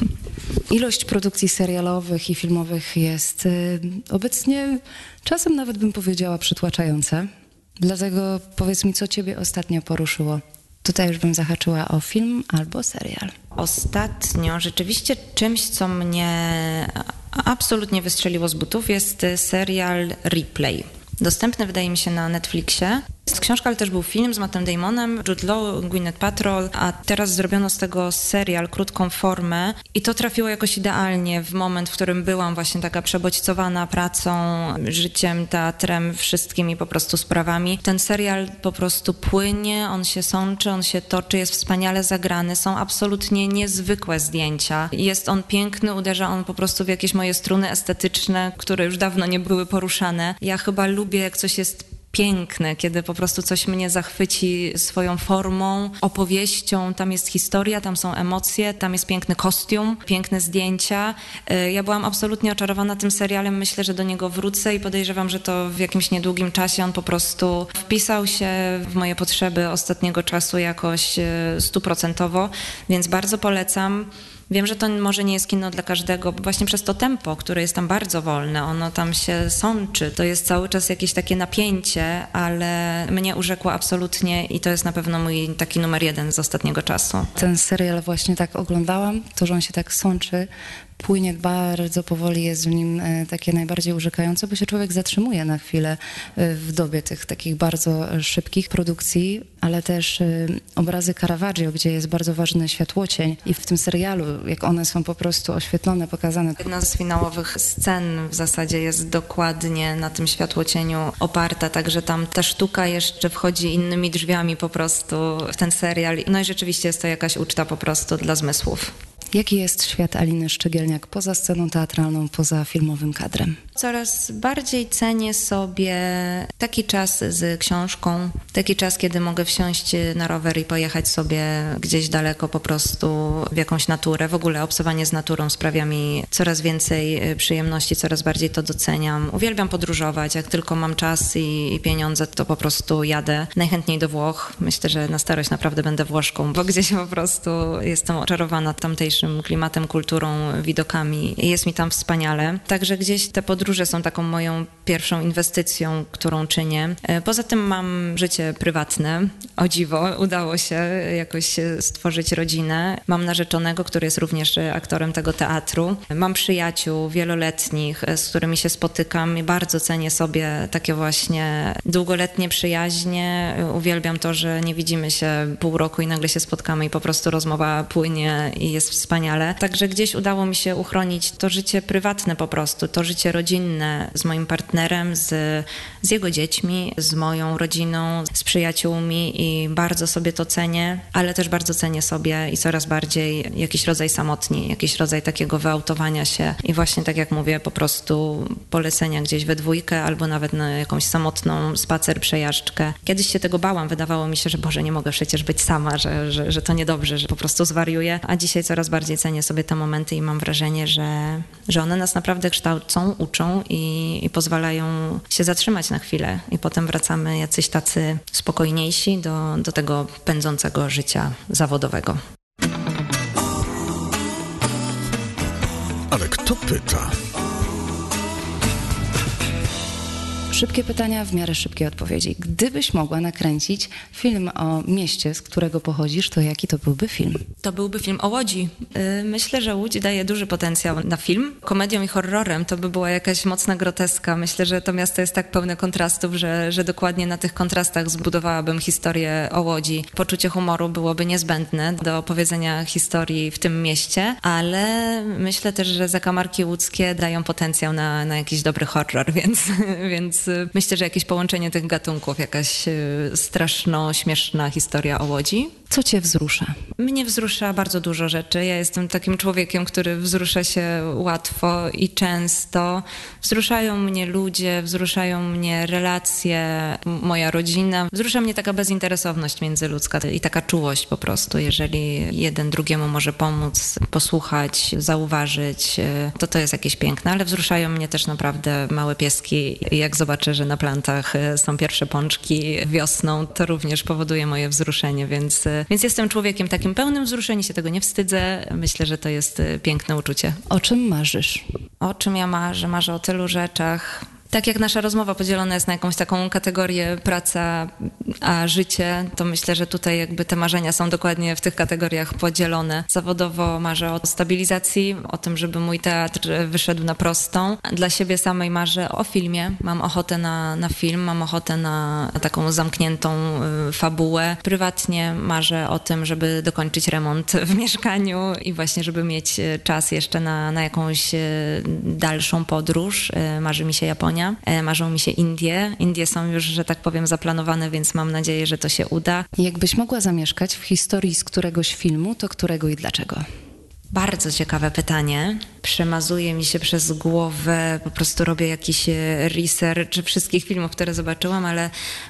Ilość produkcji serialowych i filmowych jest obecnie czasem nawet bym powiedziała przytłaczająca. Dlatego powiedz mi, co Ciebie ostatnio poruszyło? Tutaj już bym zahaczyła o film albo serial. Ostatnio rzeczywiście czymś, co mnie absolutnie wystrzeliło z butów, jest serial Replay. Dostępny wydaje mi się na Netflixie. Jest książka, ale też był film z Mattem Damonem, Jude Law, Gwyneth Paltrow, a teraz zrobiono z tego serial, krótką formę i to trafiło jakoś idealnie w moment, w którym byłam właśnie taka przebodźcowana pracą, życiem, teatrem, wszystkimi po prostu sprawami. Ten serial po prostu płynie, on się sączy, on się toczy, jest wspaniale zagrany, są absolutnie niezwykłe zdjęcia. Jest on piękny, uderza on po prostu w jakieś moje struny estetyczne, które już dawno nie były poruszane. Ja chyba lubię, jak coś jest piękne, kiedy po prostu coś mnie zachwyci swoją formą, opowieścią, tam jest historia, tam są emocje, tam jest piękny kostium, piękne zdjęcia. Ja byłam absolutnie oczarowana tym serialem, myślę, że do niego wrócę i podejrzewam, że to w jakimś niedługim czasie on po prostu wpisał się w moje potrzeby ostatniego czasu jakoś 100%, więc bardzo polecam. Wiem, że to może nie jest kino dla każdego, bo właśnie przez to tempo, które jest tam bardzo wolne, ono tam się sączy, to jest cały czas jakieś takie napięcie, ale mnie urzekło absolutnie i to jest na pewno mój taki numer 1 z ostatniego czasu. Ten serial właśnie tak oglądałam, to, że on się tak sączy, płynie bardzo powoli, jest w nim takie najbardziej urzekające, bo się człowiek zatrzymuje na chwilę w dobie tych takich bardzo szybkich produkcji, ale też obrazy Caravaggio, gdzie jest bardzo ważny światłocień i w tym serialu, jak one są po prostu oświetlone, pokazane. Jedna z finałowych scen w zasadzie jest dokładnie na tym światłocieniu oparta, także tam ta sztuka jeszcze wchodzi innymi drzwiami po prostu w ten serial. No i rzeczywiście jest to jakaś uczta po prostu dla zmysłów. Jaki jest świat Aliny Szczegielniak poza sceną teatralną, poza filmowym kadrem? Coraz bardziej cenię sobie taki czas z książką, taki czas, kiedy mogę wsiąść na rower i pojechać sobie gdzieś daleko po prostu w jakąś naturę. W ogóle obcowanie z naturą sprawia mi coraz więcej przyjemności, coraz bardziej to doceniam. Uwielbiam podróżować, jak tylko mam czas i pieniądze, to po prostu jadę najchętniej do Włoch. Myślę, że na starość naprawdę będę Włoszką, bo gdzieś po prostu jestem oczarowana tamtejszym klimatem, kulturą, widokami i jest mi tam wspaniale. Także gdzieś te podróże są taką moją pierwszą inwestycją, którą czynię. Poza tym mam życie prywatne. O dziwo, udało się jakoś stworzyć rodzinę. Mam narzeczonego, który jest również aktorem tego teatru. Mam przyjaciół wieloletnich, z którymi się spotykam i bardzo cenię sobie takie właśnie długoletnie przyjaźnie. Uwielbiam to, że nie widzimy się pół roku i nagle się spotkamy i po prostu rozmowa płynie i jest wspaniale. Także gdzieś udało mi się uchronić to życie prywatne po prostu, to życie rodzinne z moim partnerem, z jego dziećmi, z moją rodziną, z przyjaciółmi i bardzo sobie to cenię, ale też bardzo cenię sobie i coraz bardziej jakiś rodzaj samotni, jakiś rodzaj takiego wyautowania się i właśnie tak jak mówię, po prostu polecenia gdzieś we dwójkę albo nawet na jakąś samotną spacer, przejażdżkę. Kiedyś się tego bałam, wydawało mi się, że Boże, nie mogę przecież być sama, że to niedobrze, że po prostu zwariuję, a dzisiaj coraz bardziej bardziej cenię sobie te momenty i mam wrażenie, że one nas naprawdę kształcą, uczą i pozwalają się zatrzymać na chwilę i potem wracamy jacyś tacy spokojniejsi do tego pędzącego życia zawodowego. Ale kto pyta? Szybkie pytania, w miarę szybkie odpowiedzi. Gdybyś mogła nakręcić film o mieście, z którego pochodzisz, to jaki to byłby film? To byłby film o Łodzi. Myślę, że Łódź daje duży potencjał na film. Komedią i horrorem to by była jakaś mocna groteska. Myślę, że to miasto jest tak pełne kontrastów, że dokładnie na tych kontrastach zbudowałabym historię o Łodzi. Poczucie humoru byłoby niezbędne do opowiedzenia historii w tym mieście, ale myślę też, że zakamarki łódzkie dają potencjał na jakiś dobry horror, więc myślę, że jakieś połączenie tych gatunków, jakaś straszno-śmieszna historia o Łodzi. Co cię wzrusza? Mnie wzrusza bardzo dużo rzeczy. Ja jestem takim człowiekiem, który wzrusza się łatwo i często. Wzruszają mnie ludzie, wzruszają mnie relacje, moja rodzina. Wzrusza mnie taka bezinteresowność międzyludzka i taka czułość po prostu. Jeżeli jeden drugiemu może pomóc, posłuchać, zauważyć, to jest jakieś piękne. Ale wzruszają mnie też naprawdę małe pieski. Jak zobaczę, że na plantach są pierwsze pączki wiosną, to również powoduje moje wzruszenie, więc jestem człowiekiem takim pełnym wzruszenia, się tego nie wstydzę. Myślę, że to jest piękne uczucie. O czym marzysz? O czym ja marzę? Marzę o tylu rzeczach. Tak jak nasza rozmowa podzielona jest na jakąś taką kategorię praca a życie, to myślę, że tutaj jakby te marzenia są dokładnie w tych kategoriach podzielone. Zawodowo marzę o stabilizacji, o tym, żeby mój teatr wyszedł na prostą. Dla siebie samej marzę o filmie. Mam ochotę na film, mam ochotę na taką zamkniętą fabułę. Prywatnie marzę o tym, żeby dokończyć remont w mieszkaniu i właśnie, żeby mieć czas jeszcze na jakąś dalszą podróż. Marzy mi się Japonia. Marzą mi się Indie. Indie są już, że tak powiem, zaplanowane, więc mam nadzieję, że to się uda. Jakbyś mogła zamieszkać w historii z któregoś filmu, to którego i dlaczego? Bardzo ciekawe pytanie. Przemazuje mi się przez głowę, po prostu robię jakiś research wszystkich filmów, które zobaczyłam, ale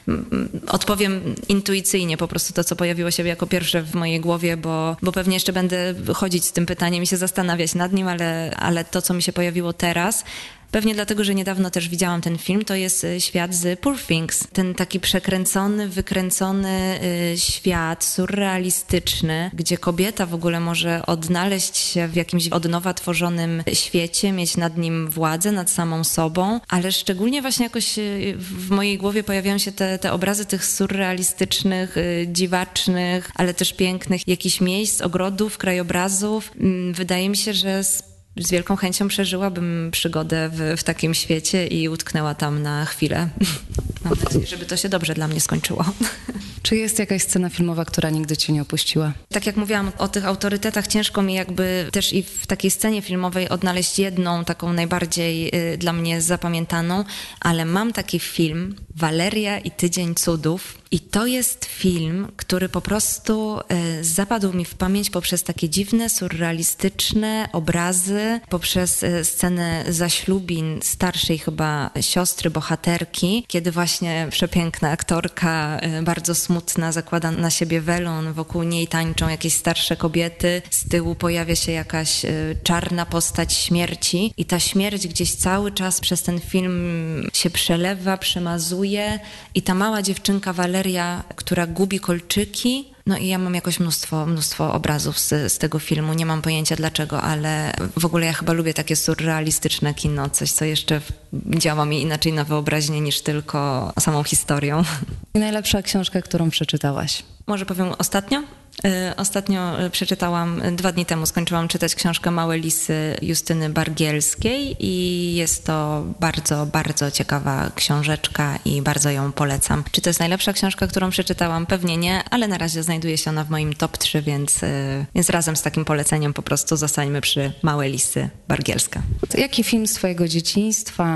odpowiem intuicyjnie po prostu to, co pojawiło się jako pierwsze w mojej głowie, bo pewnie jeszcze będę chodzić z tym pytaniem i się zastanawiać nad nim, ale to, co mi się pojawiło teraz, pewnie dlatego, że niedawno też widziałam ten film, to jest świat z Poor Things. Ten taki przekręcony, wykręcony świat, surrealistyczny, gdzie kobieta w ogóle może odnaleźć się w jakimś od nowa tworzonym świecie, mieć nad nim władzę, nad samą sobą, ale szczególnie właśnie jakoś w mojej głowie pojawiają się te obrazy tych surrealistycznych, dziwacznych, ale też pięknych jakichś miejsc, ogrodów, krajobrazów. Wydaje mi się, że z wielką chęcią przeżyłabym przygodę w takim świecie i utknęła tam na chwilę. Mam nadzieję, żeby to się dobrze dla mnie skończyło. Czy jest jakaś scena filmowa, która nigdy cię nie opuściła? Tak jak mówiłam o tych autorytetach, ciężko mi jakby też i w takiej scenie filmowej odnaleźć jedną, taką najbardziej dla mnie zapamiętaną, ale mam taki film, Waleria i Tydzień Cudów. I to jest film, który po prostu zapadł mi w pamięć poprzez takie dziwne, surrealistyczne obrazy, poprzez scenę zaślubin starszej chyba siostry bohaterki, kiedy właśnie przepiękna aktorka, bardzo smutna, zakłada na siebie welon, wokół niej tańczą jakieś starsze kobiety, z tyłu pojawia się jakaś czarna postać śmierci i ta śmierć gdzieś cały czas przez ten film się przelewa, przemazuje i ta mała dziewczynka Waleria, która gubi kolczyki. No i ja mam jakoś mnóstwo obrazów z tego filmu. Nie mam pojęcia dlaczego, ale w ogóle ja chyba lubię takie surrealistyczne kino. Coś, co jeszcze działa mi inaczej na wyobraźnię niż tylko samą historią. I najlepsza książka, którą przeczytałaś? Może powiem ostatnio? Ostatnio przeczytałam, 2 dni temu skończyłam czytać książkę Małe lisy Justyny Bargielskiej i jest to bardzo, bardzo ciekawa książeczka i bardzo ją polecam. Czy to jest najlepsza książka, którą przeczytałam? Pewnie nie, ale na razie znajduje się ona w moim top 3, więc razem z takim poleceniem po prostu zostańmy przy Małe lisy Bargielska. To jaki film z twojego dzieciństwa,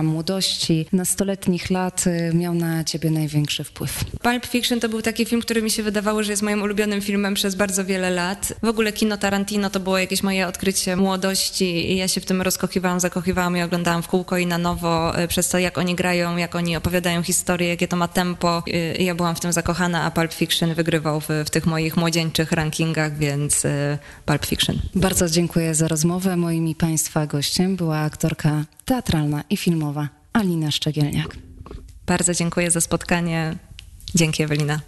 młodości, nastoletnich lat miał na ciebie największy wpływ? Pulp Fiction to był taki film, który mi się wydawało, że jest moim ulubionym filmem przez bardzo wiele lat. W ogóle kino Tarantino to było jakieś moje odkrycie młodości i ja się w tym rozkochiwałam, zakochiwałam i oglądałam w kółko i na nowo przez to, jak oni grają, jak oni opowiadają historię, jakie to ma tempo. I ja byłam w tym zakochana, a Pulp Fiction wygrywał w tych moich młodzieńczych rankingach, więc Pulp Fiction. Bardzo dziękuję za rozmowę. Moim i Państwa gościem była aktorka teatralna i filmowa Alina Szczegielniak. Bardzo dziękuję za spotkanie. Dzięki, Ewelina.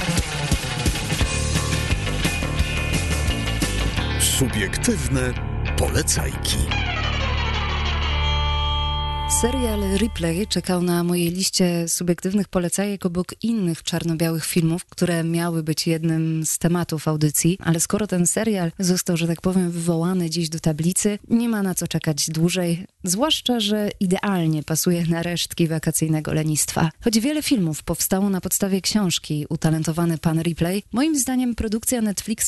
Subiektywne polecajki. Serial Replay czekał na mojej liście subiektywnych polecajek obok innych czarno-białych filmów, które miały być jednym z tematów audycji, ale skoro ten serial został, że tak powiem, wywołany dziś do tablicy, nie ma na co czekać dłużej, zwłaszcza, że idealnie pasuje na resztki wakacyjnego lenistwa. Choć wiele filmów powstało na podstawie książki Utalentowany pan Ripley, moim zdaniem produkcja Netflixa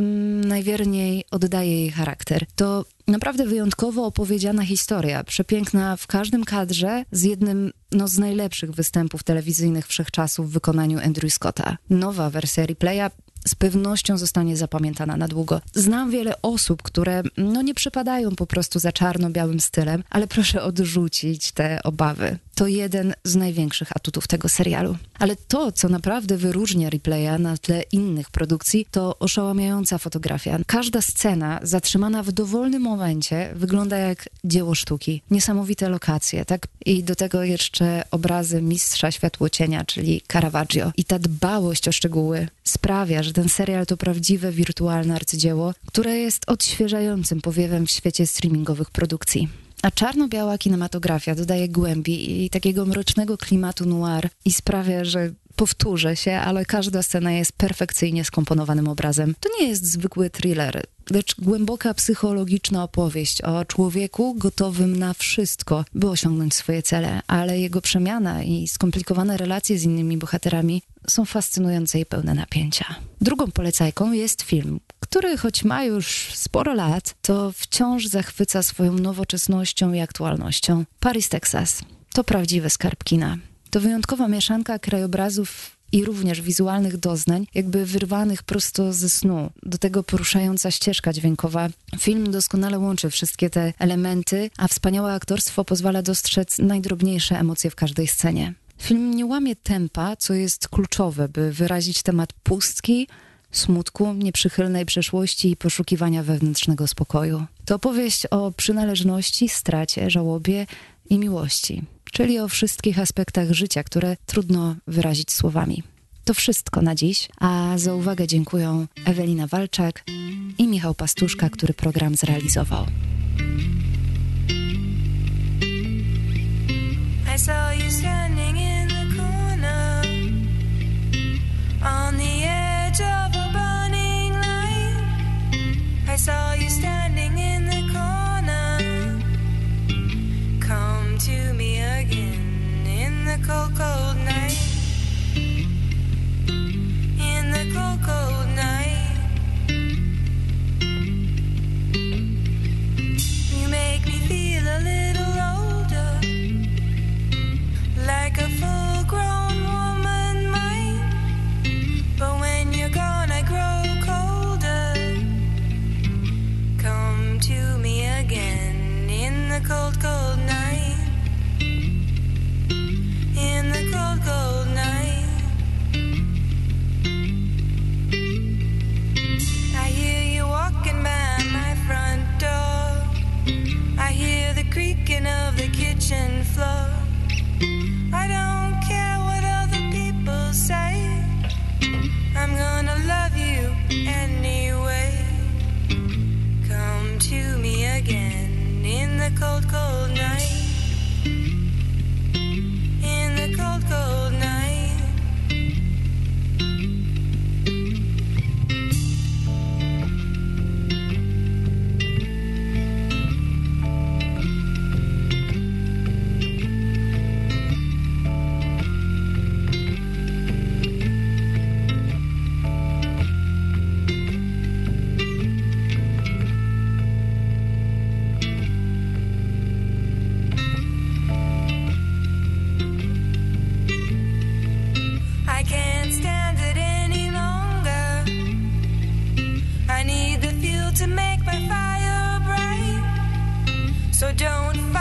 najwierniej oddaje jej charakter. To naprawdę wyjątkowo opowiedziana historia, przepiękna w każdym kadrze, z jednym z najlepszych występów telewizyjnych wszechczasów w wykonaniu Andrew Scotta. Nowa wersja Replaya z pewnością zostanie zapamiętana na długo. Znam wiele osób, które nie przypadają po prostu za czarno-białym stylem, ale proszę odrzucić te obawy. To jeden z największych atutów tego serialu. Ale to, co naprawdę wyróżnia Replaya na tle innych produkcji, to oszałamiająca fotografia. Każda scena zatrzymana w dowolnym momencie wygląda jak dzieło sztuki. Niesamowite lokacje, tak? I do tego jeszcze obrazy mistrza światłocienia, czyli Caravaggio. I ta dbałość o szczegóły sprawia, że ten serial to prawdziwe wirtualne arcydzieło, które jest odświeżającym powiewem w świecie streamingowych produkcji. A czarno-biała kinematografia dodaje głębi i takiego mrocznego klimatu noir i sprawia, że powtórzę się, ale każda scena jest perfekcyjnie skomponowanym obrazem. To nie jest zwykły thriller, lecz głęboka psychologiczna opowieść o człowieku gotowym na wszystko, by osiągnąć swoje cele, ale jego przemiana i skomplikowane relacje z innymi bohaterami są fascynujące i pełne napięcia. Drugą polecajką jest film, który choć ma już sporo lat, to wciąż zachwyca swoją nowoczesnością i aktualnością. Paris, Texas. To prawdziwy skarb kina. To wyjątkowa mieszanka krajobrazów i również wizualnych doznań, jakby wyrwanych prosto ze snu. Do tego poruszająca ścieżka dźwiękowa. Film doskonale łączy wszystkie te elementy, a wspaniałe aktorstwo pozwala dostrzec najdrobniejsze emocje w każdej scenie. Film nie łamie tempa, co jest kluczowe, by wyrazić temat pustki, smutku, nieprzychylnej przeszłości i poszukiwania wewnętrznego spokoju. To opowieść o przynależności, stracie, żałobie i miłości, czyli o wszystkich aspektach życia, które trudno wyrazić słowami. To wszystko na dziś, a za uwagę dziękuję Ewelina Walczak i Michał Pastuszka, który program zrealizował. I saw you standing in the corner on the edge of a burning light. I saw you standing in the corner. Come to me again in the cold, cold night. In the cold, cold night. You make me feel a little older, like a full-grown woman might. But when you're gone, I grow colder. Come to me again in the cold, cold night. In the cold, cold night. I hear you walking by my front door. I hear the creaking of the kitchen floor. I don't care what other people say. I'm gonna love you anyway. Come to me again in the cold, cold night. In the cold, cold night. don't